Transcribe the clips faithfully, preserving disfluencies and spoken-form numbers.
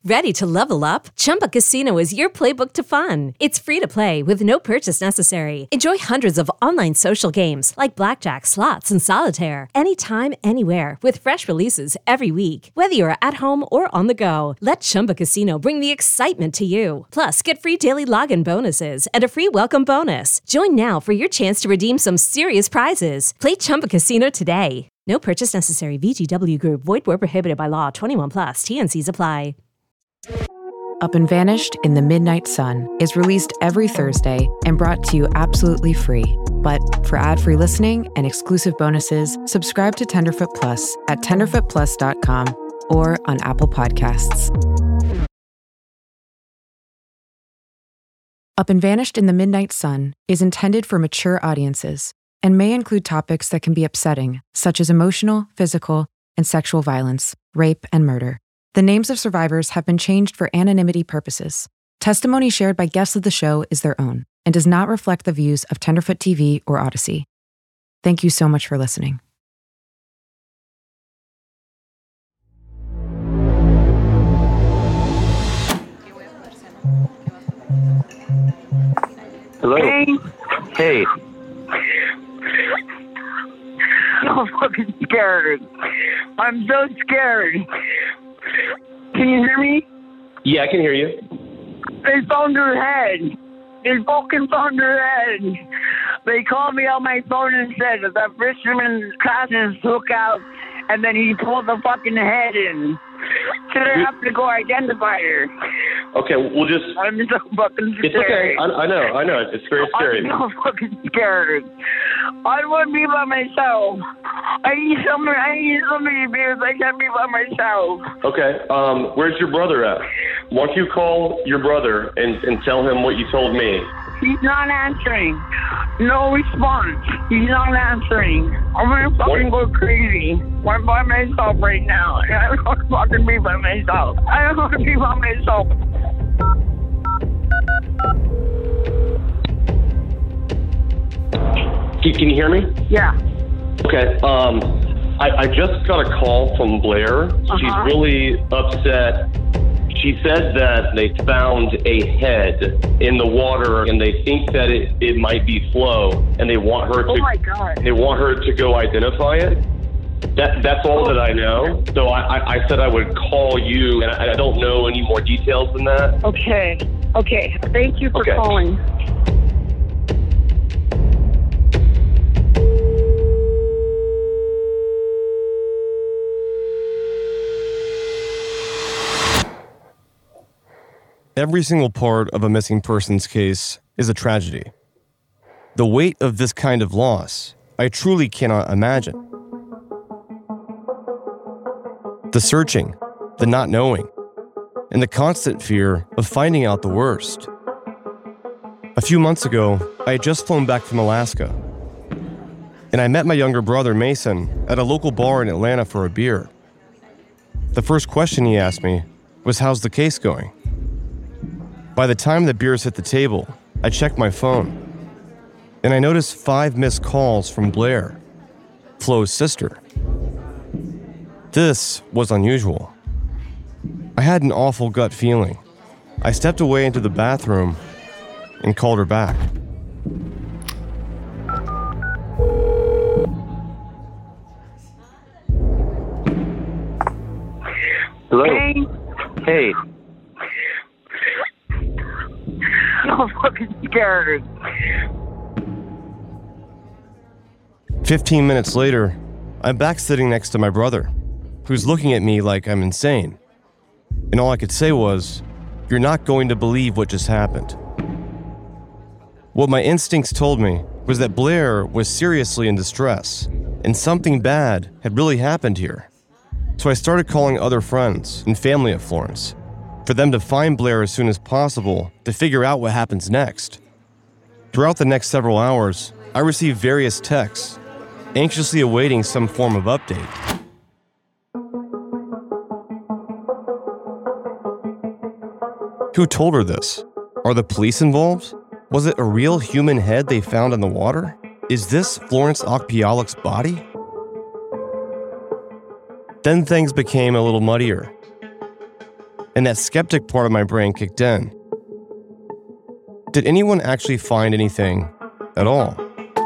Ready to level up? Chumba Casino is your playbook to fun. It's free to play with no purchase necessary. Enjoy hundreds of online social games like blackjack, slots, and solitaire anytime, anywhere with fresh releases every week. Whether you're at home or on the go, let Chumba Casino bring the excitement to you. Plus, get free daily login bonuses and a free welcome bonus. Join now for your chance to redeem some serious prizes. Play Chumba Casino today. No purchase necessary. V G W Group. Void where prohibited by law. twenty-one plus. T N Cs apply. Up and Vanished in the Midnight Sun is released every Thursday and brought to you absolutely free. But for ad-free listening and exclusive bonuses, subscribe to Tenderfoot Plus at tenderfoot plus dot com or on Apple Podcasts. Up and Vanished in the Midnight Sun is intended for mature audiences and may include topics that can be upsetting, such as emotional, physical, and sexual violence, rape, and murder. The names of survivors have been changed for anonymity purposes. Testimony shared by guests of the show is their own and does not reflect the views of Tenderfoot T V or Odyssey. Thank you so much for listening. Hello. Hey. Hey. I'm fucking scared. I'm so scared. Can you hear me? Yeah, I can hear you. They phoned her head. They fucking phoned her head. They called me on my phone and said that the fisherman's classes took out, and then he pulled the fucking head in. So they have to go identify her. Okay, we'll just... I'm so fucking scared. It's okay. I, I know, I know. It's very scary. I'm so fucking scared. I don't want to be by myself. I need somebody, I need somebody because I can't be by myself. Okay, um, where's your brother at? Why don't you call your brother and, and tell him what you told me? He's not answering. No response. He's not answering. I'm gonna fucking What? go crazy. I'm by myself right now. I don't want to fucking be by myself. I don't want to be by myself. Can, can you hear me? Yeah. Okay, um, I, I just got a call from Blair. Uh-huh. She's really upset. She said that they found a head in the water and they think that it, it might be Flo, and they want her to Oh my God. they want her to go identify it. That that's all that I know. So I, I, I said I would call you, and I, I don't know any more details than that. Okay. Okay. Thank you for Okay. calling. Every single part of a missing persons case is a tragedy. The weight of this kind of loss, I truly cannot imagine. The searching, the not knowing, and the constant fear of finding out the worst. A few months ago, I had just flown back from Alaska, and I met my younger brother, Mason, at a local bar in Atlanta for a beer. The first question he asked me was, "How's the case going?" By the time the beers hit the table, I checked my phone, and I noticed five missed calls from Blair, Flo's sister. This was unusual. I had an awful gut feeling. I stepped away into the bathroom and called her back. Hello. Hey. Hey. I'm fucking scared. Fifteen minutes later, I'm back sitting next to my brother, who's looking at me like I'm insane. And all I could say was, "You're not going to believe what just happened." What my instincts told me was that Blair was seriously in distress, and something bad had really happened here. So I started calling other friends and family of Florence, for them to find Blair as soon as possible to figure out what happens next. Throughout the next several hours, I received various texts, anxiously awaiting some form of update. Who told her this? Are the police involved? Was it a real human head they found in the water? Is this Florence Okpiolik's body? Then things became a little muddier. and that skeptic part of my brain kicked in. Did anyone actually find anything at all?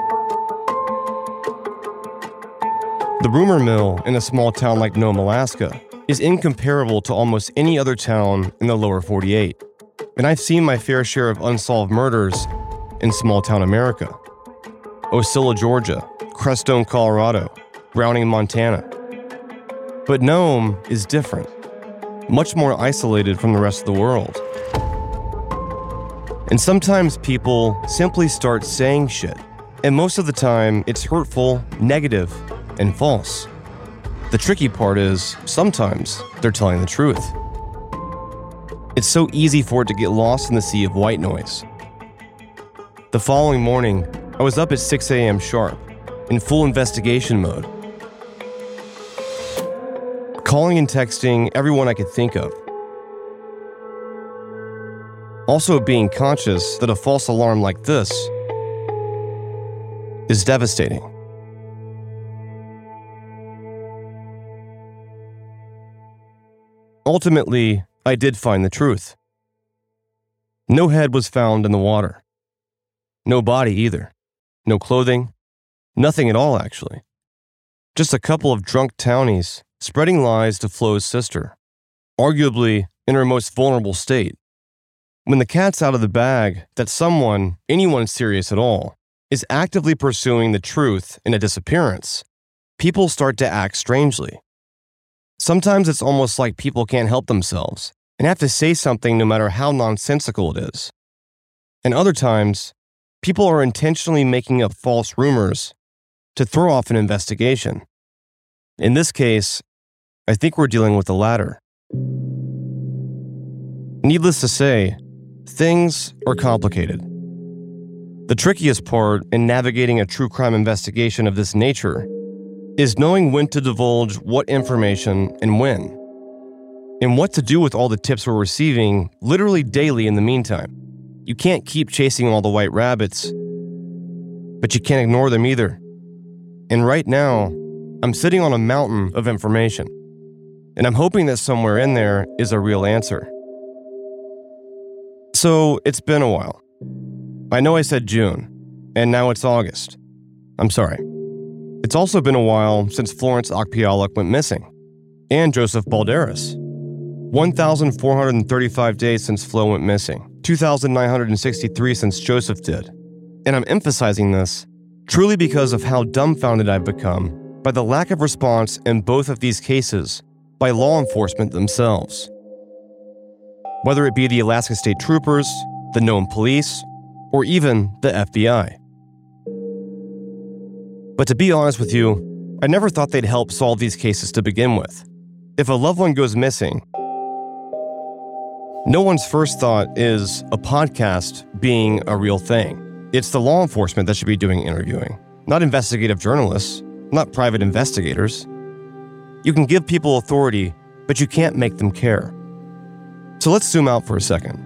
The rumor mill in a small town like Nome, Alaska, is incomparable to almost any other town in the lower forty-eight. And I've seen my fair share of unsolved murders in small-town America. Osceola, Georgia, Crestone, Colorado, Browning, Montana. But Nome is different, much more isolated from the rest of the world. And sometimes people simply start saying shit, and most of the time it's hurtful, negative, and false. The tricky part is, sometimes they're telling the truth. It's so easy for it to get lost in the sea of white noise. The following morning, I was up at six a.m. sharp, in full investigation mode. Calling and texting everyone I could think of. Also being conscious that a false alarm like this is devastating. Ultimately, I did find the truth. No head was found in the water. No body either. No clothing. Nothing at all, actually. Just a couple of drunk townies spreading lies to Flo's sister, arguably in her most vulnerable state. When the cat's out of the bag that someone, anyone serious at all, is actively pursuing the truth in a disappearance, people start to act strangely. Sometimes it's almost like people can't help themselves and have to say something no matter how nonsensical it is. And other times, people are intentionally making up false rumors to throw off an investigation. In this case, I think we're dealing with the latter. Needless to say, things are complicated. The trickiest part in navigating a true crime investigation of this nature is knowing when to divulge what information and when, and what to do with all the tips we're receiving literally daily in the meantime. You can't keep chasing all the white rabbits, but you can't ignore them either. And right now, I'm sitting on a mountain of information, and I'm hoping that somewhere in there is a real answer. So it's been a while. I know I said June, and now it's August. I'm sorry. It's also been a while since Florence Okpiolik went missing, and Joseph Balderas. one thousand four hundred thirty-five days since Flo went missing, two thousand nine hundred sixty-three since Joseph did. And I'm emphasizing this truly because of how dumbfounded I've become by the lack of response in both of these cases by law enforcement themselves. Whether it be the Alaska State Troopers, the Nome Police, or even the F B I. But to be honest with you, I never thought they'd help solve these cases to begin with. If a loved one goes missing, no one's first thought is a podcast being a real thing. It's the law enforcement that should be doing interviewing, not investigative journalists, not private investigators. You can give people authority, but you can't make them care. So let's zoom out for a second.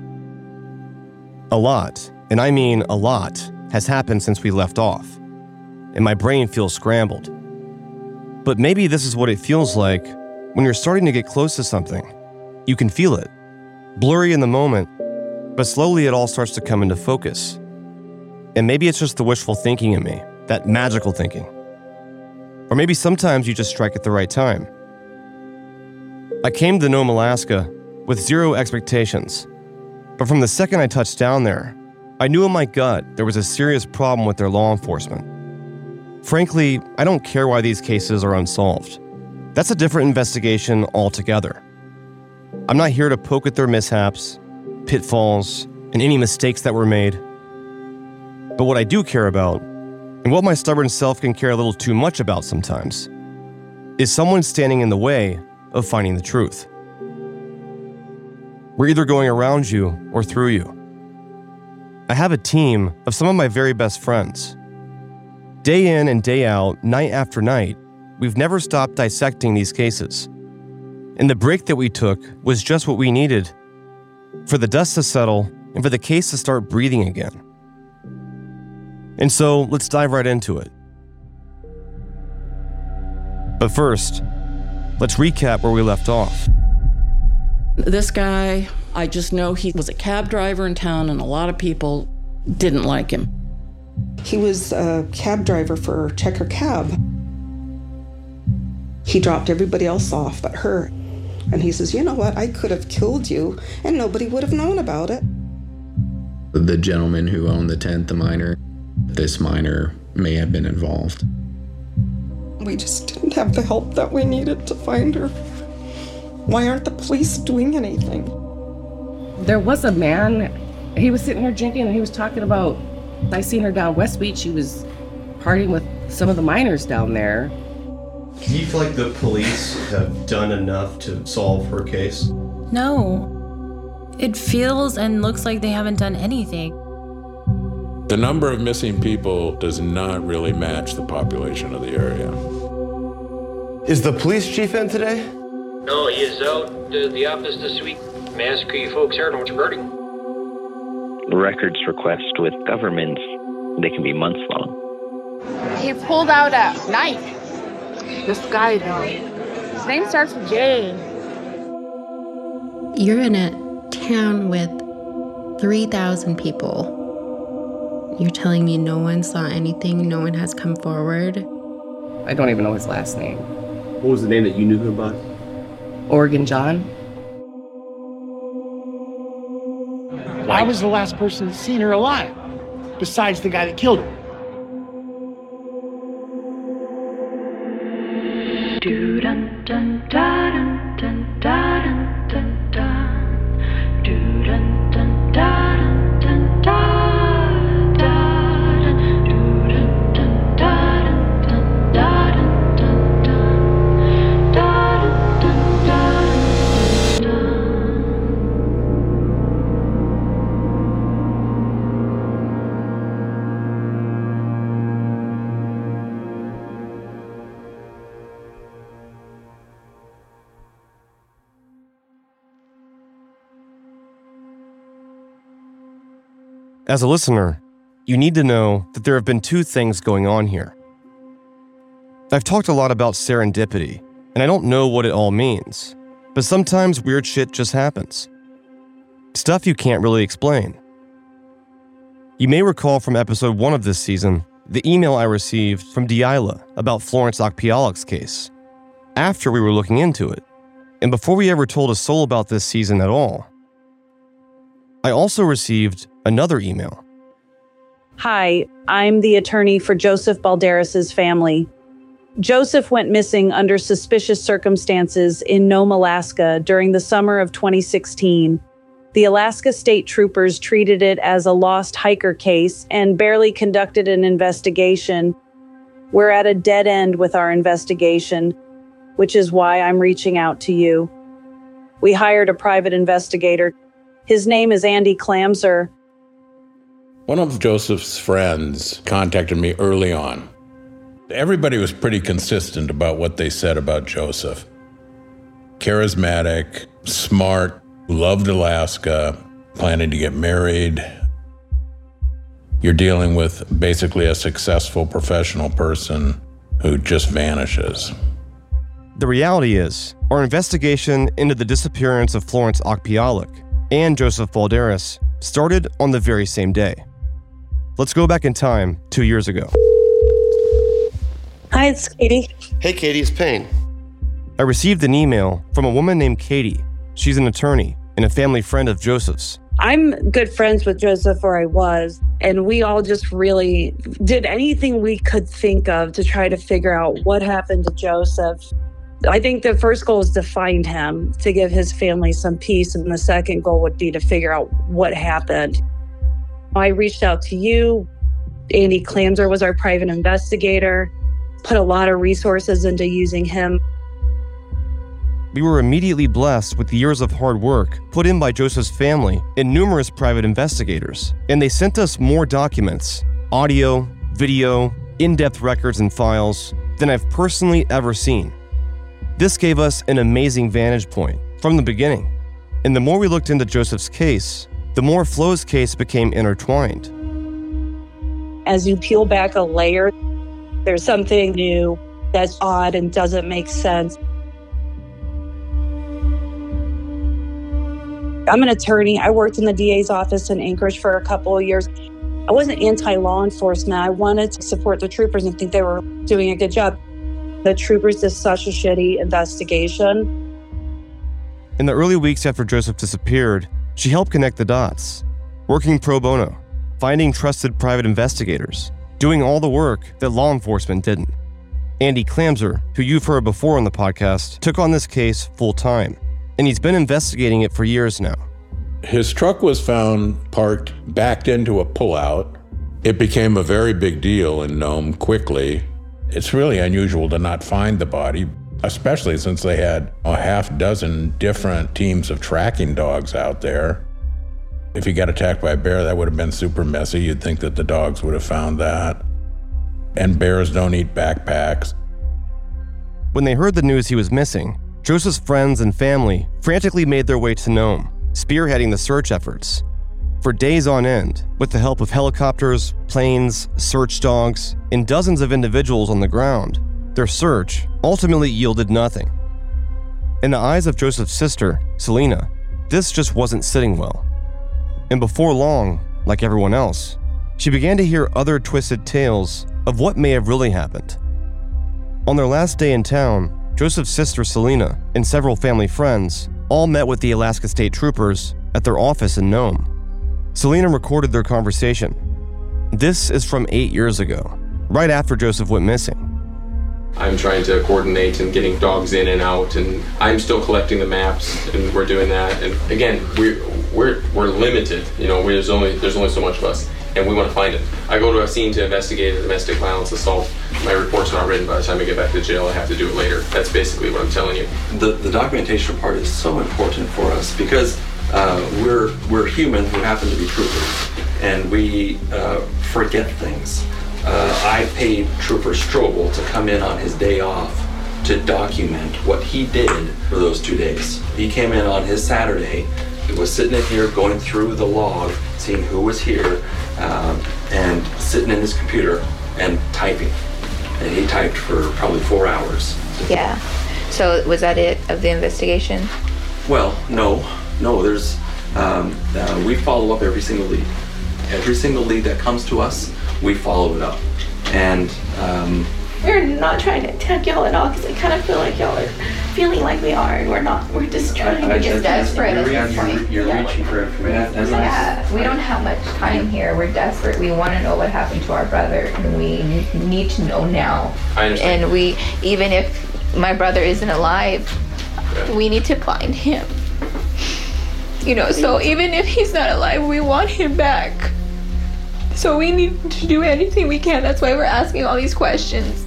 A lot, and I mean a lot, has happened since we left off, and my brain feels scrambled. But maybe this is what it feels like when you're starting to get close to something. You can feel it, blurry in the moment, but slowly it all starts to come into focus. And maybe it's just the wishful thinking in me, that magical thinking. Or maybe sometimes you just strike at the right time. I came to Nome, Alaska with zero expectations. But from the second I touched down there, I knew in my gut there was a serious problem with their law enforcement. Frankly, I don't care why these cases are unsolved. That's a different investigation altogether. I'm not here to poke at their mishaps, pitfalls, and any mistakes that were made. But what I do care about, and what my stubborn self can care a little too much about sometimes, is someone standing in the way of finding the truth. We're either going around you or through you. I have a team of some of my very best friends. Day in and day out, night after night, we've never stopped dissecting these cases. And the break that we took was just what we needed for the dust to settle and for the case to start breathing again. And so, let's dive right into it. But first, let's recap where we left off. This guy, I just know he was a cab driver in town and a lot of people didn't like him. He was a cab driver for Checker Cab. He dropped everybody else off but her. And he says, you know what, I could have killed you and nobody would have known about it. The gentleman who owned the tent, the miner, this miner may have been involved. We just didn't have the help that we needed to find her. Why aren't the police doing anything? There was a man, he was sitting here drinking and he was talking about, I seen her down West Beach, she was partying with some of the miners down there. Do you feel like the police have done enough to solve her case? No. It feels and looks like they haven't done anything. The number of missing people does not really match the population of the area. Is the police chief in today? No, he is out to the office this week. May I ask you folks here know what's regarding? Records request with governments, they can be months long. He pulled out a knife. This guy, though, his name starts with J. You're in a town with three thousand people. You're telling me no one saw anything, no one has come forward? I don't even know his last name. What was the name that you knew him by? Oregon John. I was the last person to see her alive, besides the guy that killed her. As a listener, you need to know that there have been two things going on here. I've talked a lot about serendipity, and I don't know what it all means, but sometimes weird shit just happens. Stuff you can't really explain. You may recall from episode one of this season, the email I received from Delilah about Florence Okpiolik's case, after we were looking into it, and before we ever told a soul about this season at all. I also received another email. Hi, I'm the attorney for Joseph Balderas' family. Joseph went missing under suspicious circumstances in Nome, Alaska during the summer of twenty sixteen. The Alaska State Troopers treated it as a lost hiker case and barely conducted an investigation. We're at a dead end with our investigation, which is why I'm reaching out to you. We hired a private investigator. His name is Andy Klamser. One of Joseph's friends contacted me early on. Everybody was pretty consistent about what they said about Joseph. Charismatic, smart, loved Alaska, planning to get married. You're dealing with basically a successful professional person who just vanishes. The reality is, our investigation into the disappearance of Florence Okpiolik and Joseph Balderas started on the very same day. Let's go back in time two years ago. Hi, it's Katie. Hey, Katie, it's Payne. I received an email from a woman named Katie. She's an attorney and a family friend of Joseph's. I'm good friends with Joseph, or I was, and we all just really did anything we could think of to try to figure out what happened to Joseph. I think the first goal is to find him, to give his family some peace, and the second goal would be to figure out what happened. I reached out to you. Andy Klamser was our private investigator, put a lot of resources into using him. We were immediately blessed with years of hard work put in by Joseph's family and numerous private investigators, and they sent us more documents, audio, video, in-depth records and files than I've personally ever seen. This gave us an amazing vantage point from the beginning, and the more we looked into Joseph's case, the more Flo's case became intertwined. As you peel back a layer, there's something new that's odd and doesn't make sense. I'm an attorney. I worked in the D A's office in Anchorage for a couple of years. I wasn't anti-law enforcement. I wanted to support the troopers and think they were doing a good job. The troopers did such a shitty investigation. In the early weeks after Joseph disappeared, she helped connect the dots, working pro bono, finding trusted private investigators, doing all the work that law enforcement didn't. Andy Clamser, who you've heard before on the podcast, took on this case full-time, and he's been investigating it for years now. His truck was found parked, backed into a pullout. It became a very big deal in Nome quickly. It's really unusual to not find the body, especially since they had a half dozen different teams of tracking dogs out there. If he got attacked by a bear, that would have been super messy. You'd think that the dogs would have found that. And bears don't eat backpacks. When they heard the news he was missing, Joseph's friends and family frantically made their way to Nome, spearheading the search efforts. For days on end, with the help of helicopters, planes, search dogs, and dozens of individuals on the ground, their search ultimately yielded nothing. In the eyes of Joseph's sister, Selena, this just wasn't sitting well. And before long, like everyone else, she began to hear other twisted tales of what may have really happened. On their last day in town, Joseph's sister Selena and several family friends all met with the Alaska State Troopers at their office in Nome. Selena recorded their conversation. This is from eight years ago, right after Joseph went missing. I'm trying to coordinate and getting dogs in and out, and I'm still collecting the maps, and we're doing that. And again, we're we're we're limited. You know, there's only there's only so much of us, and we want to find it. I go to a scene to investigate a domestic violence assault. My report's not written by the time I get back to jail. I have to do it later. That's basically what I'm telling you. The the documentation part is so important for us because uh, we're we're human who happen to be troopers, and we uh, forget things. Uh, I paid Trooper Strobel to come in on his day off to document what he did for those two days. He came in on his Saturday. He was sitting in here going through the log, seeing who was here, um, and sitting in his computer and typing. And he typed for probably four hours. Yeah. So was that it of the investigation? Well, no. No, there's, um, uh, we follow up every single lead. Every single lead that comes to us, we follow it up. And um, we're not trying to attack y'all at all because I kind of feel like y'all are feeling like we are, and we're not. We're just trying we're to just desperate at this point. You're yeah. reaching for information. Yeah, we don't have much time here. We're desperate. We want to know what happened to our brother, and we need to know now. I understand. And we, even if my brother isn't alive, yeah. we need to find him. You know, so even if he's not alive, we want him back. So we need to do anything we can. That's why we're asking all these questions.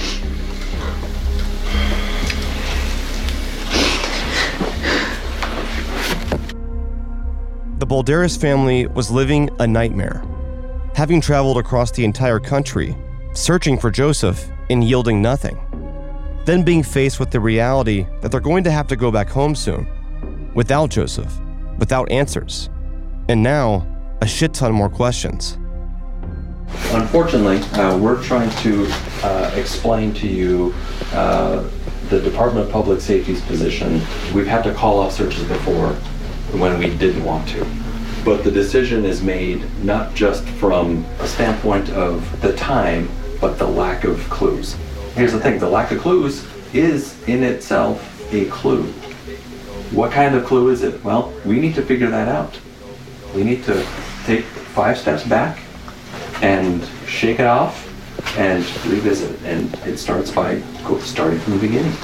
The Balderas family was living a nightmare, having traveled across the entire country, searching for Joseph and yielding nothing. Then being faced with the reality that they're going to have to go back home soon, without Joseph, without answers. And now, a shit ton more questions. Unfortunately, uh, we're trying to uh, explain to you uh, the Department of Public Safety's position. We've had to call off searches before when we didn't want to. But the decision is made not just from a standpoint of the time, but the lack of clues. Here's the thing, the lack of clues is in itself a clue. What kind of clue is it? Well, we need to figure that out. We need to take five steps back and shake it off and revisit. And it starts by starting from the beginning.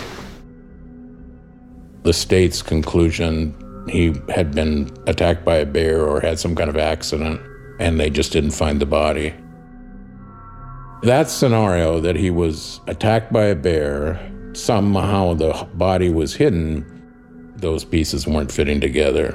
The state's conclusion, he had been attacked by a bear or had some kind of accident, and they just didn't find the body. That scenario that he was attacked by a bear, somehow the body was hidden, those pieces weren't fitting together.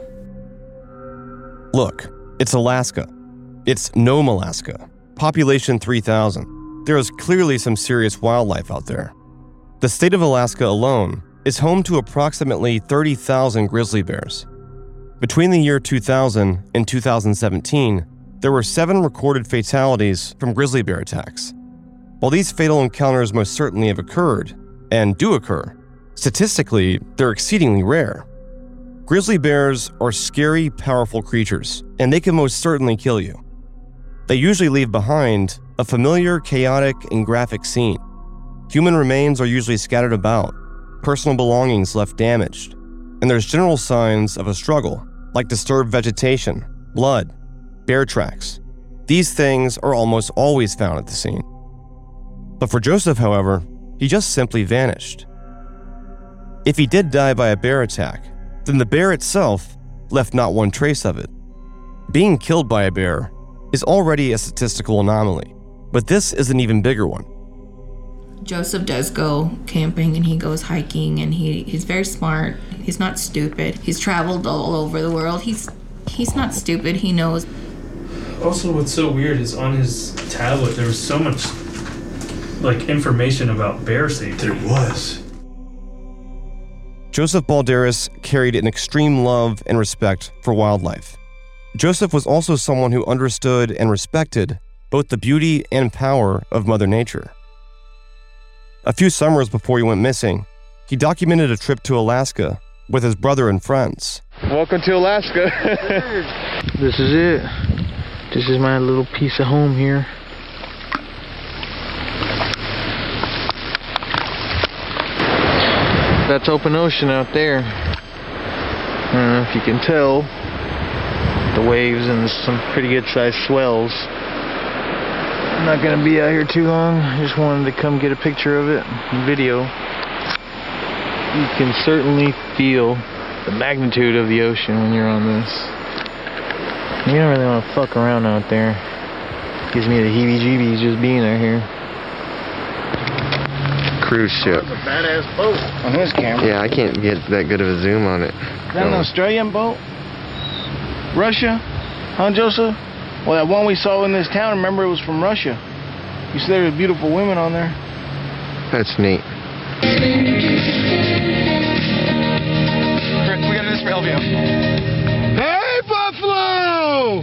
Look, it's Alaska. It's Nome, Alaska. Population three thousand. There is clearly some serious wildlife out there. The state of Alaska alone is home to approximately thirty thousand grizzly bears. Between the year two thousand and two thousand seventeen, there were seven recorded fatalities from grizzly bear attacks. While these fatal encounters most certainly have occurred, and do occur, statistically, they're exceedingly rare. Grizzly bears are scary, powerful creatures, and they can most certainly kill you. They usually leave behind a familiar, chaotic, and graphic scene. Human remains are usually scattered about, personal belongings left damaged, and there's general signs of a struggle, like disturbed vegetation, blood, bear tracks. These things are almost always found at the scene. But for Joseph, however, he just simply vanished. If he did die by a bear attack, then the bear itself left not one trace of it. Being killed by a bear is already a statistical anomaly, but this is an even bigger one. Joseph does go camping and he goes hiking and he, he's very smart. He's not stupid. He's traveled all over the world. He's he's not stupid. He knows. Also, what's so weird is on his tablet there was so much like information about bear safety. There was. Joseph Balderas carried an extreme love and respect for wildlife. Joseph was also someone who understood and respected both the beauty and power of Mother Nature. A few summers before he went missing, he documented a trip to Alaska with his brother and friends. Welcome to Alaska. This is it. This is my little piece of home here. That's open ocean out there. I don't know if you can tell. The waves and some pretty good sized swells. I'm not gonna be out here too long. I just wanted to come get a picture of it, video. You can certainly feel the magnitude of the ocean when you're on this. You don't really want to fuck around out there. Gives me the heebie-jeebies just being out here. Cruise ship. That's a badass boat on this camera. Yeah, I can't get that good of a zoom on it. Is that an Australian boat? Russia? Huh, Joseph? Well, that one we saw in this town, remember, it was from Russia. You said there were beautiful women on there. That's neat. We got this for L V O. Hey, Buffalo!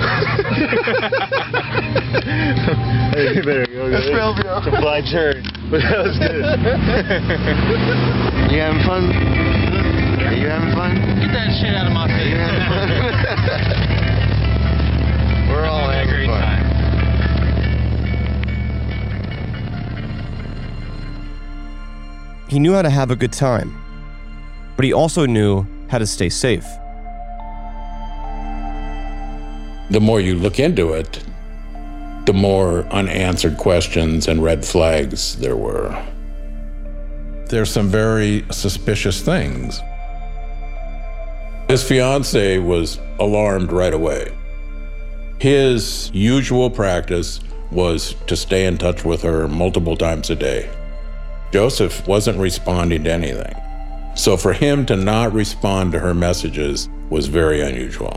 Hey, there you go. That's for L V O. It's a flag turn, but that was good. You having fun? Are you having fun? Get that shit out of my face. You having fun? We're all having a great fun. Time. He knew how to have a good time, but he also knew how to stay safe. The more you look into it, the more unanswered questions and red flags there were. There's some very suspicious things. His fiance was alarmed right away. His usual practice was to stay in touch with her multiple times a day. Joseph wasn't responding to anything. So for him to not respond to her messages was very unusual.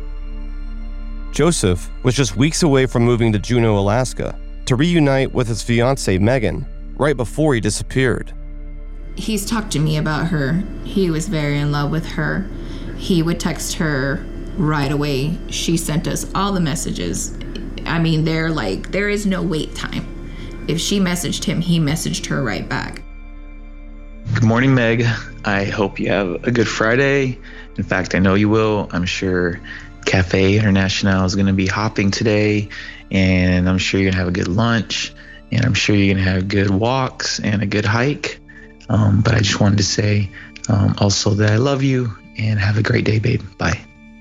Joseph was just weeks away from moving to Juneau, Alaska, to reunite with his fiancée, Megan, right before he disappeared. He's talked to me about her. He was very in love with her. He would text her right away. She sent us all the messages. I mean, they're like, there is no wait time. If she messaged him, he messaged her right back. Good morning, Meg. I hope you have a good Friday. In fact, I know you will. I'm sure Cafe International is going to be hopping today, and I'm sure you're going to have a good lunch, and I'm sure you're going to have good walks and a good hike. Um, but I just wanted to say um, also that I love you, and have a great day, babe. Bye.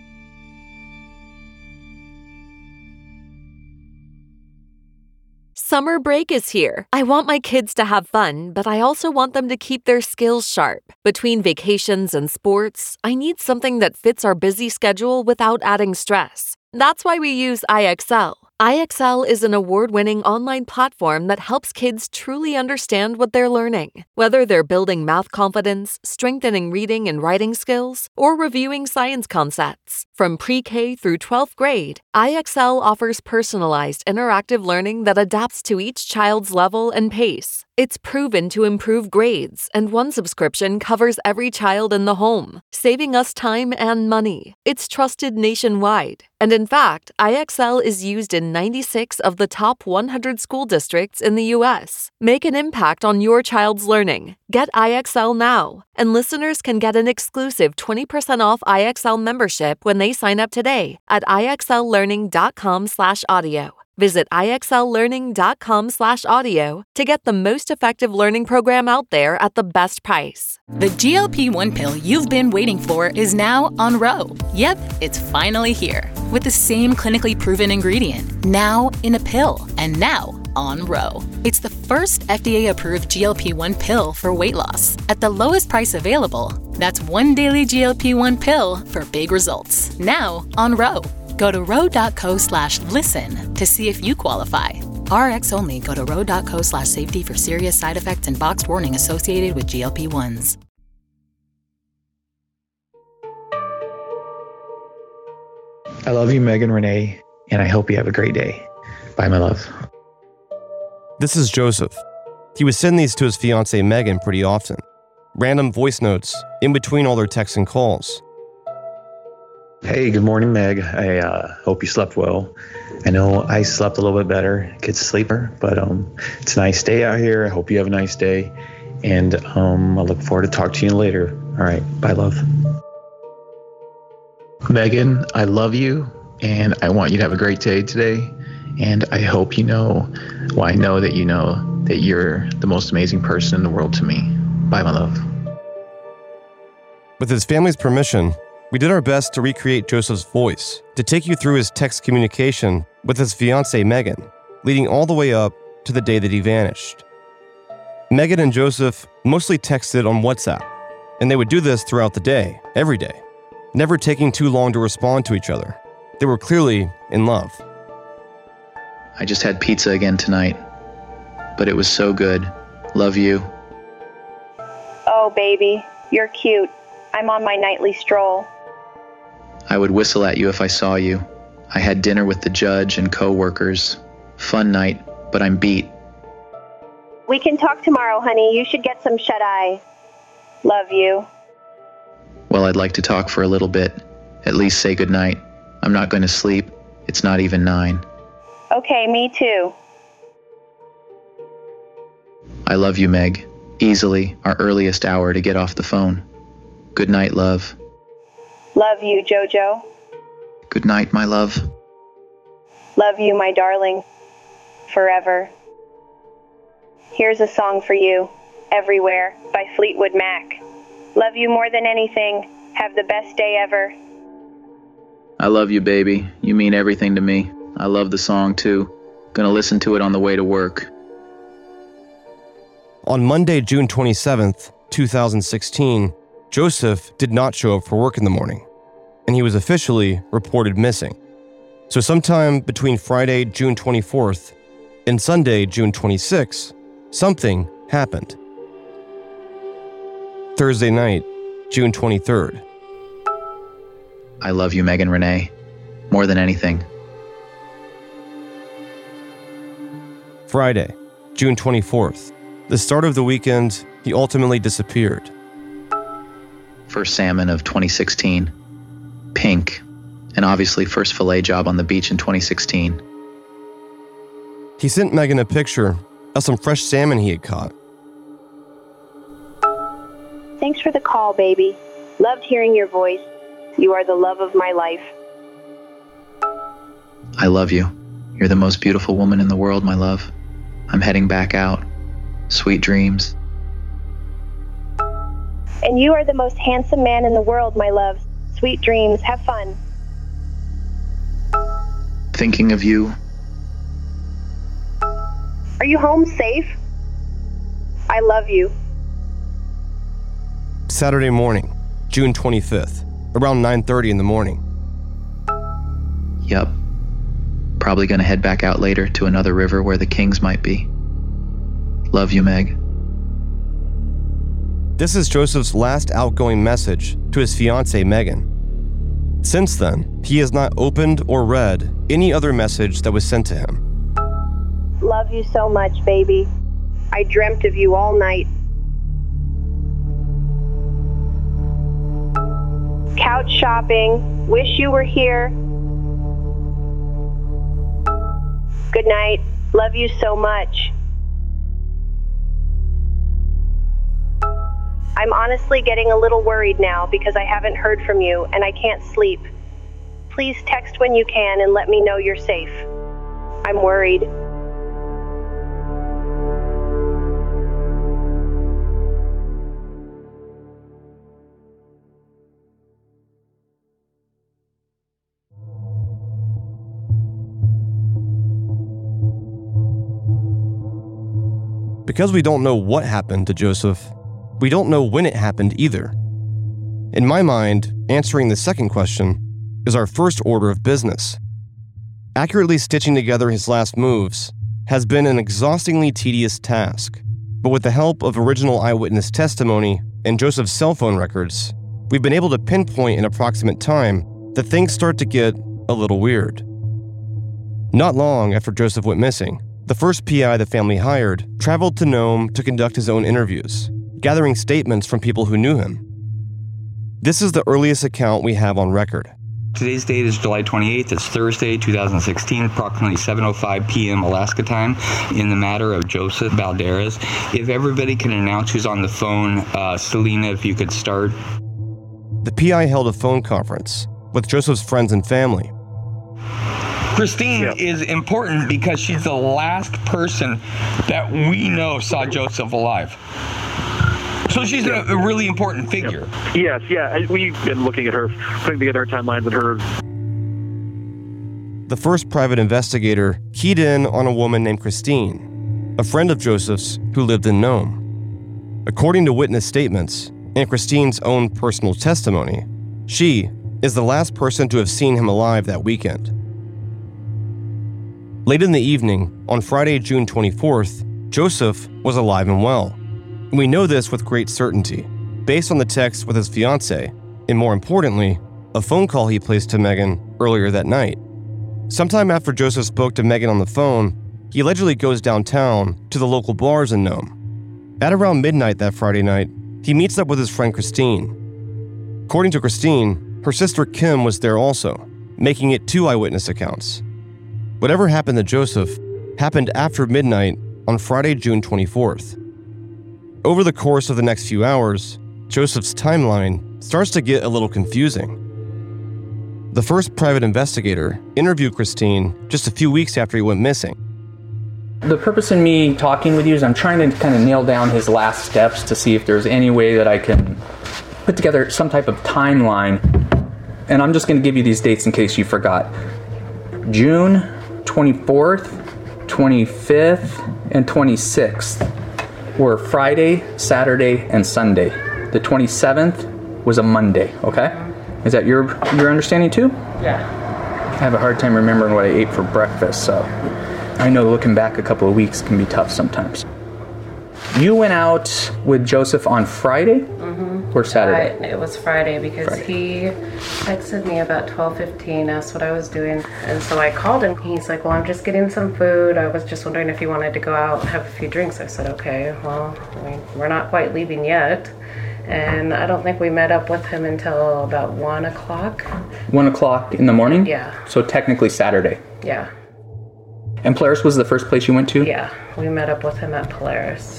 Summer break is here. I want my kids to have fun, but I also want them to keep their skills sharp. Between vacations and sports, I need something that fits our busy schedule without adding stress. That's why we use I X L. I X L is an award-winning online platform that helps kids truly understand what they're learning. Whether they're building math confidence, strengthening reading and writing skills, or reviewing science concepts. From pre-K through twelfth grade, I X L offers personalized interactive learning that adapts to each child's level and pace. It's proven to improve grades, and one subscription covers every child in the home, saving us time and money. It's trusted nationwide. And in fact, I X L is used in ninety-six of the top one hundred school districts in the U S. Make an impact on your child's learning. Get I X L now, and listeners can get an exclusive twenty percent off I X L membership when they sign up today at ixllearning.com slash audio. Visit ixllearning.com slash audio to get the most effective learning program out there at the best price. The G L P one pill you've been waiting for is now on Ro. Yep, it's finally here. With the same clinically proven ingredient, now in a pill, and now on Ro. It's the first F D A-approved G L P one pill for weight loss at the lowest price available. That's one daily G L P one pill for big results. Now on Ro. Go to ro.co slash listen to see if you qualify. R X only. Go to ro.co slash safety for serious side effects and boxed warning associated with G L P ones. I love you, Meg and Renee, and I hope you have a great day. Bye, my love. This is Joseph. He would send these to his fiancée Megan pretty often. Random voice notes in between all their texts and calls. Hey, good morning, Meg. I uh, hope you slept well. I know I slept a little bit better, kid's sleeper, but um, it's a nice day out here. I hope you have a nice day, and um, I look forward to talking to you later. All right, bye, love. Megan, I love you, and I want you to have a great day today, and I hope you know, well, I know that you know that you're the most amazing person in the world to me. Bye, my love. With his family's permission, we did our best to recreate Joseph's voice, to take you through his text communication with his fiancée Megan, leading all the way up to the day that he vanished. Megan and Joseph mostly texted on WhatsApp, and they would do this throughout the day, every day, never taking too long to respond to each other. They were clearly in love. I just had pizza again tonight, but it was so good. Love you. Oh, baby, you're cute. I'm on my nightly stroll. I would whistle at you if I saw you. I had dinner with the judge and co-workers. Fun night, but I'm beat. We can talk tomorrow, honey. You should get some shut-eye. Love you. Well, I'd like to talk for a little bit. At least say goodnight. I'm not going to sleep. It's not even nine. Okay, me too. I love you, Meg. Easily our earliest hour to get off the phone. Good night, love. Love you, Jojo. Good night, my love. Love you, my darling. Forever. Here's a song for you, Everywhere, by Fleetwood Mac. Love you more than anything. Have the best day ever. I love you, baby. You mean everything to me. I love the song, too. Gonna listen to it on the way to work. On Monday, June twenty-seventh, two thousand sixteen, Joseph did not show up for work in the morning, and he was officially reported missing. So sometime between Friday, June twenty-fourth, and Sunday, June twenty-sixth, something happened. Thursday night, June twenty-third. I love you, Megan Renee, more than anything. Friday, June twenty-fourth, the start of the weekend, he ultimately disappeared. First salmon of twenty sixteen. Pink. And obviously first fillet job on the beach in twenty sixteen. He sent Megan a picture of some fresh salmon he had caught. Thanks for the call, baby. Loved hearing your voice. You are the love of my life. I love you. You're the most beautiful woman in the world, my love. I'm heading back out. Sweet dreams. And you are the most handsome man in the world, my love. Sweet dreams. Have fun. Thinking of you. Are you home safe? I love you. Saturday morning, June twenty-fifth, around nine thirty in the morning. Yup. Probably gonna head back out later to another river where the kings might be. Love you, Meg. This is Joseph's last outgoing message to his fiancée, Megan. Since then, he has not opened or read any other message that was sent to him. Love you so much, baby. I dreamt of you all night. Couch shopping. Wish you were here. Good night. Love you so much. I'm honestly getting a little worried now because I haven't heard from you and I can't sleep. Please text when you can and let me know you're safe. I'm worried. Because we don't know what happened to Joseph, we don't know when it happened either. In my mind, answering the second question is our first order of business. Accurately stitching together his last moves has been an exhaustingly tedious task, but with the help of original eyewitness testimony and Joseph's cell phone records, we've been able to pinpoint in approximate time that things start to get a little weird. Not long after Joseph went missing, the first P I the family hired traveled to Nome to conduct his own interviews, gathering statements from people who knew him. This is the earliest account we have on record. Today's date is July twenty-eighth. It's Thursday, two thousand sixteen, approximately seven oh five p.m. Alaska time, in the matter of Joseph Balderas. If everybody can announce who's on the phone, uh, Selena, if you could start. The P I held a phone conference with Joseph's friends and family. Christine yeah. is important because she's the last person that we know saw Joseph alive. So she's yeah. a, a really important figure. Yes, yeah. We've been looking at her, putting together our timelines and her. The first private investigator keyed in on a woman named Christine, a friend of Joseph's who lived in Nome. According to witness statements and Christine's own personal testimony, she is the last person to have seen him alive that weekend. Late in the evening, on Friday, June twenty-fourth, Joseph was alive and well. And we know this with great certainty, based on the text with his fiancée, and more importantly, a phone call he placed to Megan earlier that night. Sometime after Joseph spoke to Megan on the phone, he allegedly goes downtown to the local bars in Nome. At around midnight that Friday night, he meets up with his friend Christine. According to Christine, her sister Kim was there also, making it two eyewitness accounts. Whatever happened to Joseph happened after midnight on Friday, June twenty-fourth. Over the course of the next few hours, Joseph's timeline starts to get a little confusing. The first private investigator interviewed Christine just a few weeks after he went missing. The purpose in me talking with you is I'm trying to kind of nail down his last steps to see if there's any way that I can put together some type of timeline. And I'm just going to give you these dates in case you forgot. June twenty-fourth, twenty-fifth, and twenty-sixth were Friday, Saturday, and Sunday. The twenty-seventh was a Monday, okay? Is that your your understanding too? Yeah. I have a hard time remembering what I ate for breakfast, so I know looking back a couple of weeks can be tough sometimes. You went out with Joseph on Friday mm-hmm. or Saturday? I, it was Friday because Friday. He texted me about twelve fifteen, asked what I was doing. And so I called him. He's like, well, I'm just getting some food. I was just wondering if you wanted to go out and have a few drinks. I said, okay, well, I mean, we're not quite leaving yet. And I don't think we met up with him until about one o'clock. One o'clock in the morning? Yeah. So technically Saturday? Yeah. And Polaris was the first place you went to? Yeah, we met up with him at Polaris.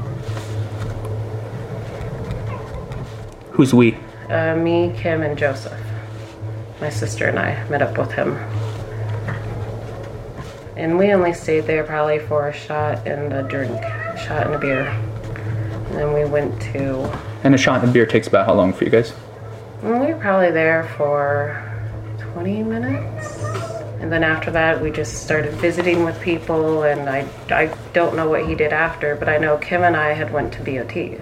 Who's we? Uh, me, Kim, and Joseph. My sister and I met up with him. And we only stayed there probably for a shot and a drink, a shot and a beer. And then we went to... And a shot and a beer takes about how long for you guys? We were probably there for twenty minutes. And then after that, we just started visiting with people, and I, I don't know what he did after, but I know Kim and I had went to B O T.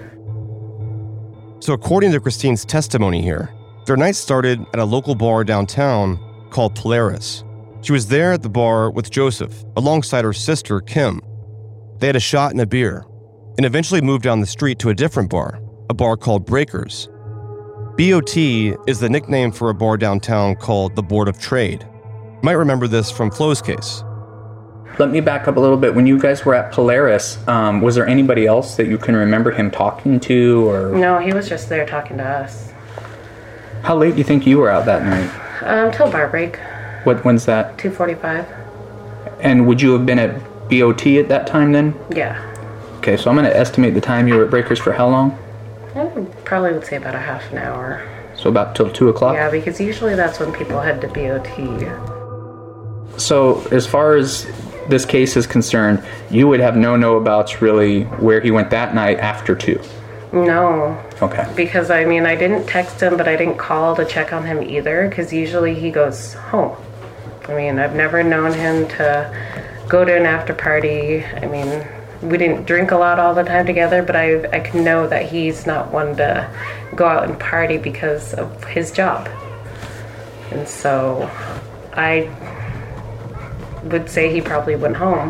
So according to Christine's testimony here, their night started at a local bar downtown called Polaris. She was there at the bar with Joseph, alongside her sister, Kim. They had a shot and a beer, and eventually moved down the street to a different bar, a bar called Breakers. B O T is the nickname for a bar downtown called the Board of Trade. You might remember this from Flo's case. Let me back up a little bit. When you guys were at Polaris, um, was there anybody else that you can remember him talking to, or? No, he was just there talking to us. How late do you think you were out that night? Um, till bar break. What? When's that? two forty-five. And would you have been at B O T at that time then? Yeah. Okay, so I'm going to estimate the time you were at Breakers for how long? I would probably would say about a half an hour. So about till two o'clock? Yeah, because usually that's when people head to B O T. So as far as this case is concerned, you would have no know-abouts really where he went that night after two? No. Okay. Because, I mean, I didn't text him, but I didn't call to check on him either, because usually he goes home. I mean, I've never known him to go to an after party. I mean, we didn't drink a lot all the time together, but I, I can know that he's not one to go out and party because of his job. And so I would say he probably went home.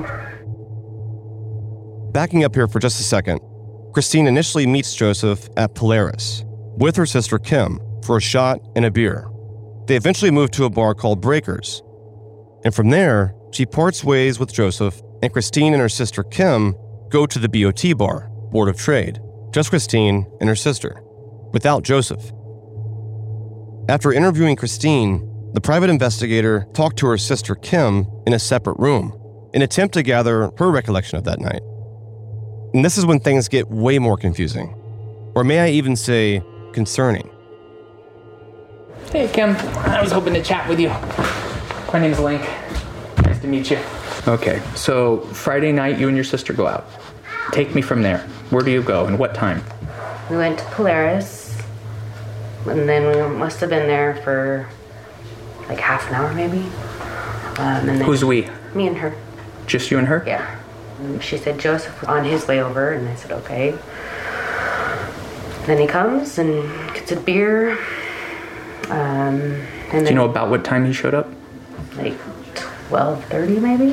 Backing up here for just a second, Christine initially meets Joseph at Polaris with her sister Kim for a shot and a beer. They eventually move to a bar called Breakers. And from there, she parts ways with Joseph, and Christine and her sister Kim go to the B O T bar, Board of Trade. Just Christine and her sister, without Joseph. After interviewing Christine, the private investigator talked to her sister Kim in a separate room, in an attempt to gather her recollection of that night. And this is when things get way more confusing, or may I even say, concerning. Hey Kim, I was hoping to chat with you. My name's Link. Nice to meet you. Okay, so Friday night you and your sister go out. Take me from there. Where do you go and what time? We went to Polaris, and then we must have been there for like half an hour maybe. Um, and then Who's we? Me and her. Just you and her? Yeah. And she said Joseph was on his way over, and I said okay. Then he comes and gets a beer. Um, and then do you know about what time he showed up? Like twelve thirty maybe.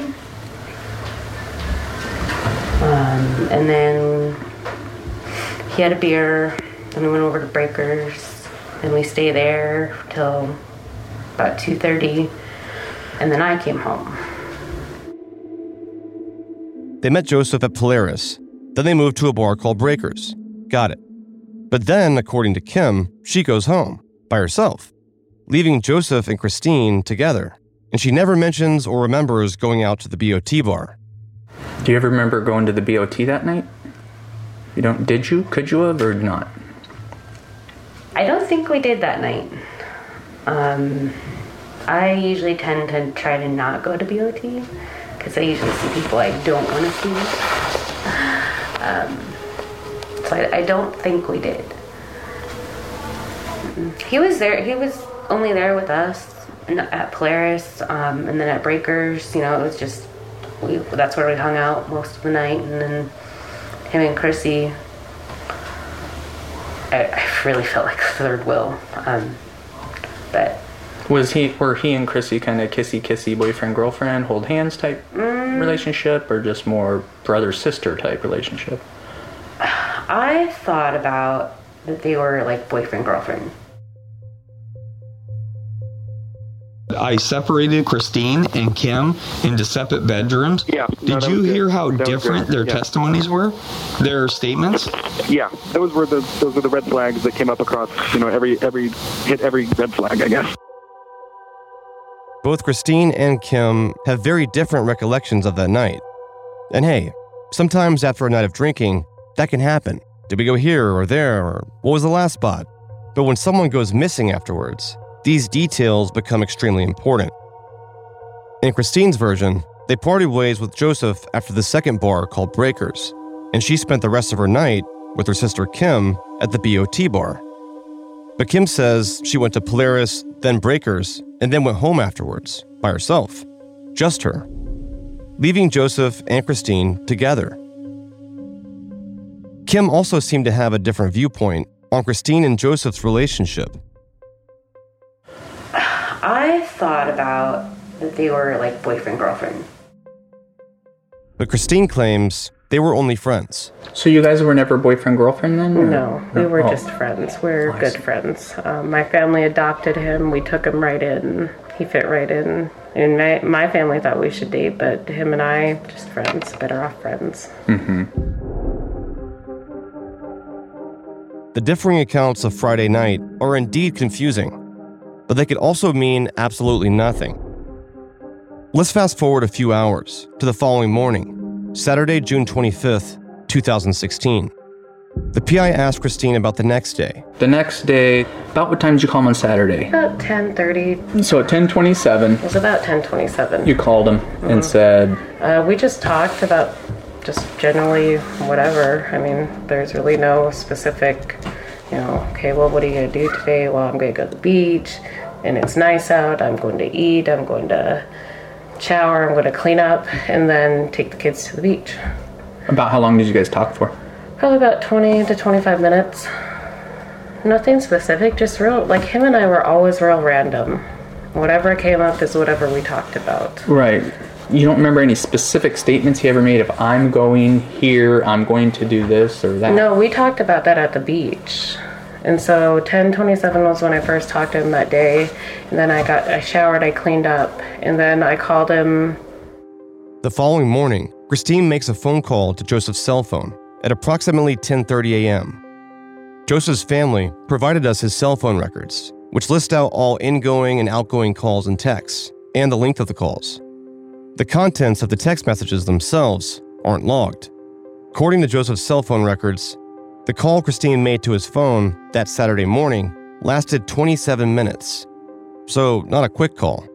Um, and then he had a beer, and we went over to Breakers, and we stayed there till about two thirty, and then I came home. They met Joseph at Polaris, then they moved to a bar called Breakers. Got it. But then, according to Kim, she goes home, by herself, leaving Joseph and Christine together, and she never mentions or remembers going out to the B O T bar. Do you ever remember going to the B O T that night? You don't, did you? Could you have or not? I don't think we did that night. Um, I usually tend to try to not go to B O T because I usually see people I don't want to see. Um, so I, I don't think we did. He was there. He was only there with us at Polaris, um, and then at Breakers. You know, it was just we. That's where we hung out most of the night, and then him and Chrissy. I, I really felt like a third wheel, um, but. Was he, were he and Chrissy kind of kissy kissy boyfriend girlfriend, hold hands type mm, relationship, or just more brother sister type relationship? I thought about that they were like boyfriend girlfriend. I separated Christine and Kim into separate bedrooms. Yeah. Did no, you hear how that different their yeah. testimonies were? Their statements? Yeah, those were the those were the red flags that came up across. You know, every every hit every red flag, I guess. Both Christine and Kim have very different recollections of that night. And hey, sometimes after a night of drinking, that can happen. Did we go here or there, or what was the last spot? But when someone goes missing afterwards, these details become extremely important. In Christine's version, they parted ways with Joseph after the second bar called Breakers, and she spent the rest of her night with her sister Kim at the B O T bar. But Kim says she went to Polaris, then Breakers, and then went home afterwards, by herself. Just her. Leaving Joseph and Christine together. Kim also seemed to have a different viewpoint on Christine and Joseph's relationship. I thought about that they were like boyfriend girlfriend. But Christine claims they were only friends. So you guys were never boyfriend-girlfriend then? Or? No, we were Oh. just friends. We're good friends. Um, my family adopted him. We took him right in. He fit right in. And my, my family thought we should date, but him and I, just friends, better off friends. Mm-hmm. The differing accounts of Friday night are indeed confusing, but they could also mean absolutely nothing. Let's fast forward a few hours to the following morning, Saturday, June twenty-fifth, twenty sixteen. The P I asked Christine about the next day. The next day, about what time did you call him on Saturday? About ten thirty. So at ten twenty-seven, It was about ten twenty-seven. you called him Mhm. and said, Uh, we just talked about just generally whatever. I mean, there's really no specific, you know, okay, well, what are you going to do today? Well, I'm going to go to the beach, and it's nice out. I'm going to eat. I'm going to shower. I'm going to clean up, and then take the kids to the beach. about how long did you guys talk for? Probably about twenty to twenty-five minutes. Nothing specific, just real, like him and I were always real random. Whatever came up is whatever we talked about. Right. You don't remember any specific statements he ever made of, I'm going here, I'm going to do this or that? No, we talked about that at the beach. And so ten twenty-seven was when I first talked to him that day. And then I got, I showered, I cleaned up, and then I called him. The following morning, Christine makes a phone call to Joseph's cell phone at approximately ten thirty a.m. Joseph's family provided us his cell phone records, which list out all ingoing and outgoing calls and texts, and the length of the calls. The contents of the text messages themselves aren't logged. According to Joseph's cell phone records, the call Christine made to his phone that Saturday morning lasted twenty-seven minutes. So, not a quick call.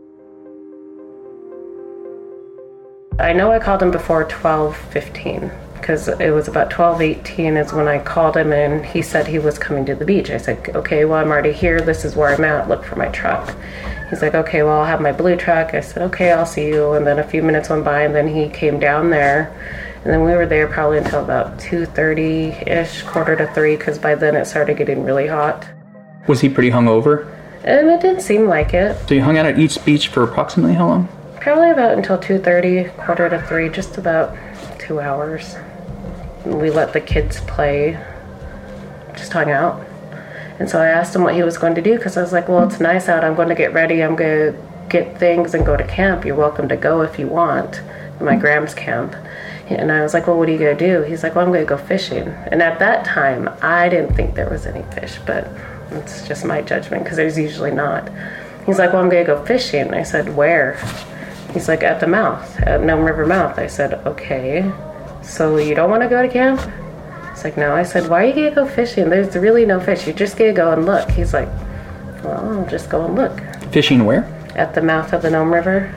I know I called him before twelve fifteen, because it was about twelve eighteen is when I called him, and he said he was coming to the beach. I said, okay, well, I'm already here. This is where I'm at. Look for my truck. He's like, okay, well, I'll have my blue truck. I said, okay, I'll see you. And then a few minutes went by, and then he came down there. And then we were there probably until about two thirty-ish, quarter to three, because by then it started getting really hot. Was he pretty hungover? And it didn't seem like it. So you hung out at each beach for approximately how long? Probably about until two thirty, quarter to three, just about two hours. We let the kids play, just hung out. And so I asked him what he was going to do, because I was like, well, it's nice out. I'm going to get ready. I'm going to get things and go to camp. You're welcome to go if you want, my Grams camp. And I was like, well, what are you going to do? He's like, well, I'm going to go fishing. And at that time, I didn't think there was any fish, but it's just my judgment, because there's usually not. He's like, well, I'm going to go fishing. I said, where? He's like, at the mouth, at Nome River mouth. I said, okay, so you don't want to go to camp? He's like, no. I said, why are you going to go fishing? There's really no fish. You're just going to go and look. He's like, well, I'll just go and look. Fishing where? At the mouth of the Nome River.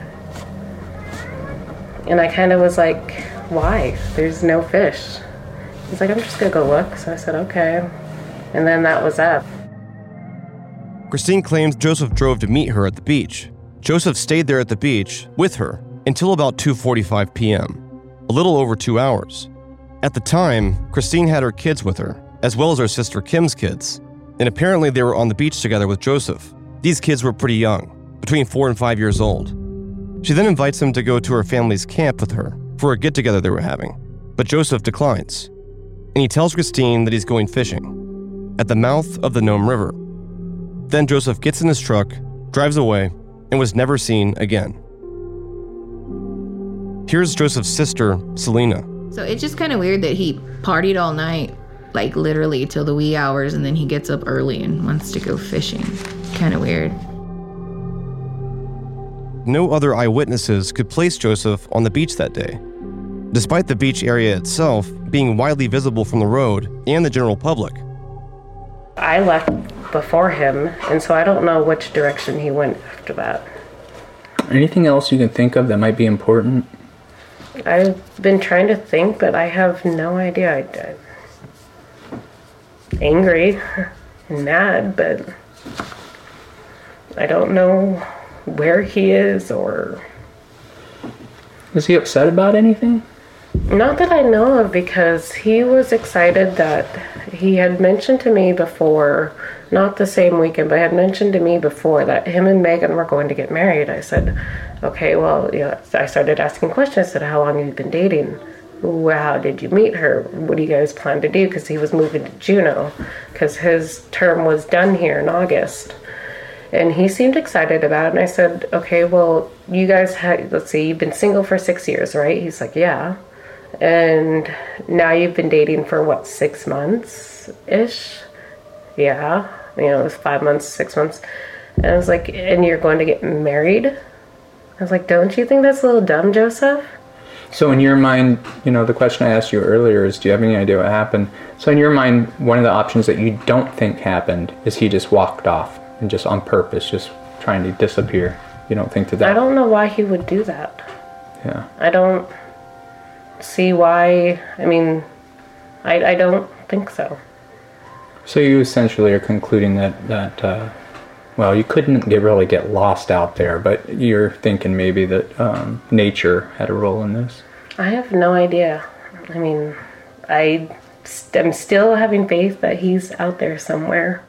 And I kind of was like, why? There's no fish. He's like, I'm just going to go look. So I said, okay. And then that was that. Christine claims Joseph drove to meet her at the beach. Joseph stayed there at the beach with her until about two forty-five p.m., a little over two hours. At the time, Christine had her kids with her, as well as her sister Kim's kids, and apparently they were on the beach together with Joseph. These kids were pretty young, between four and five years old. She then invites him to go to her family's camp with her for a get-together they were having, but Joseph declines, and he tells Christine that he's going fishing at the mouth of the Nome River. Then Joseph gets in his truck, drives away, and was never seen again. Here's Joseph's sister, Selena. So it's just kind of weird that he partied all night, like literally till the wee hours, and then he gets up early and wants to go fishing. Kind of weird. No other eyewitnesses could place Joseph on the beach that day, despite the beach area itself being widely visible from the road and the general public. I left before him, and so I don't know which direction he went after that. Anything else you can think of that might be important? I've been trying to think, but I have no idea. I, I'm angry and mad, but I don't know where he is or... Was he upset about anything? Not that I know of, because he was excited that he had mentioned to me before, not the same weekend, but had mentioned to me before that him and Megan were going to get married. I said, okay, well, you know, I started asking questions. I said, how long have you been dating? well, how did you meet her? What do you guys plan to do? Because he was moving to Juneau because his term was done here in August. And he seemed excited about it. And I said, okay, well, you guys had, let's see, you've been single for six years, right? He's like, yeah. And now you've been dating for what, six months-ish? Yeah. You know, it was five months, six months. And I was like, and you're going to get married? I was like, don't you think that's a little dumb, Joseph? So in your mind, you know, the question I asked you earlier is, do you have any idea what happened? So in your mind, one of the options that you don't think happened is he just walked off and just on purpose, just trying to disappear. You don't think that that... I don't know why he would do that. Yeah. I don't see why, I mean, I, I don't think so. So you essentially are concluding that, that uh, well, you couldn't get, really get lost out there, but you're thinking maybe that um, nature had a role in this. I have no idea. I mean, I, I'm still having faith that he's out there somewhere.